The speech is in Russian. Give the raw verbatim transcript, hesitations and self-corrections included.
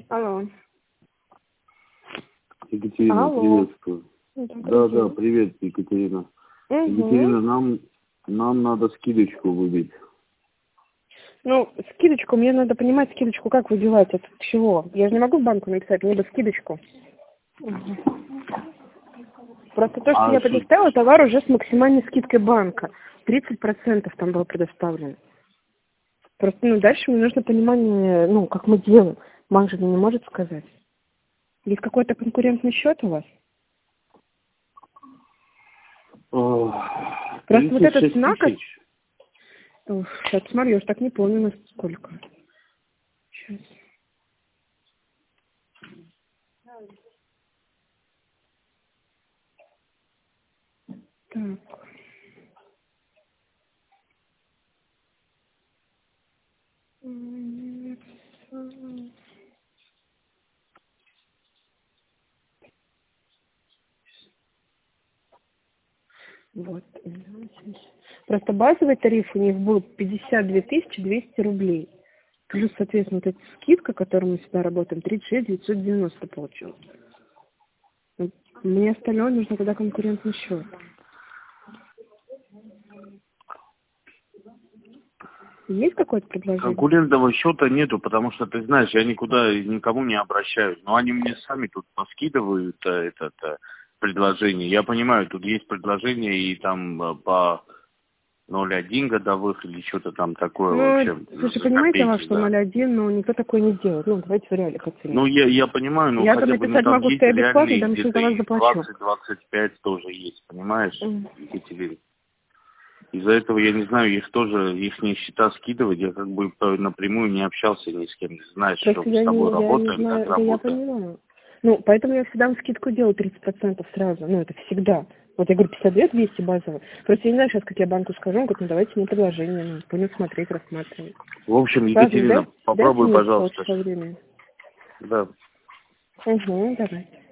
Алло. Екатерина, Алло. приветствую. Добрый Да, день. да, привет, Екатерина. Угу. Екатерина, нам, нам надо скидочку выбить. Ну, скидочку, мне надо понимать скидочку, как выбивать, от чего. Я же не могу в банку написать, мне бы скидочку. Угу. Просто то, что А я что- предоставила, товар уже с максимальной скидкой банка. тридцать процентов там было предоставлено. Просто, ну, дальше мне нужно понимание, ну, как мы делаем. Банк же мне не может сказать. Есть какой-то конкурентный счет у вас? Ох, Просто вот тридцать эта шесть цена, как... тысяч. Ух, сейчас смотрю, я уж так не помню, насколько. Сейчас. Так. М, Вот. Просто базовый тариф у них будет пятьдесят две тысячи двести рублей. Плюс, соответственно, вот эта скидка, которую мы всегда работаем, тридцать шесть девятьсот девяносто получилось. Вот. Мне остальное нужно тогда конкурентный счет. Есть какое-то предложение? Конкурентного счета нету, потому что, ты знаешь, я никуда и никому не обращаюсь. Но они мне сами тут поскидывают э, это э, предложение. Я понимаю, тут есть предложение и там э, по ноль один годовых или что-то там такое, в Ну, общем, слушай, за понимаете, вас, копейки, что да. ноль один, но никто такое не делает. Ну, давайте в реалиях оценим. Ну, я, я понимаю, но Я-то хотя бы, ну, написать там могу, есть что я бесплатно, реальные там еще где-то за вас и заплачу. двадцать-двадцать пять тоже есть, понимаешь, М. Екатерина? Из-за этого, я не знаю, их тоже, их счета скидывать, я как бы по- напрямую не общался ни с кем. Знаешь, что Просто мы с я тобой не, я не работаем, так знаю, да я работаем. понимаю. Ну, поэтому я всегда вам скидку делаю тридцать процентов сразу. Ну, это всегда. Вот я говорю, пятьдесят две двести базово. Просто я не знаю сейчас, как я банку скажу. Он говорит, ну давайте мне предложение. Ну, будем смотреть, рассматривать. В общем, Ладно, Екатерина, дай, дайте попробуй, мне пожалуйста. полчаса времени. Да. Угу, давайте.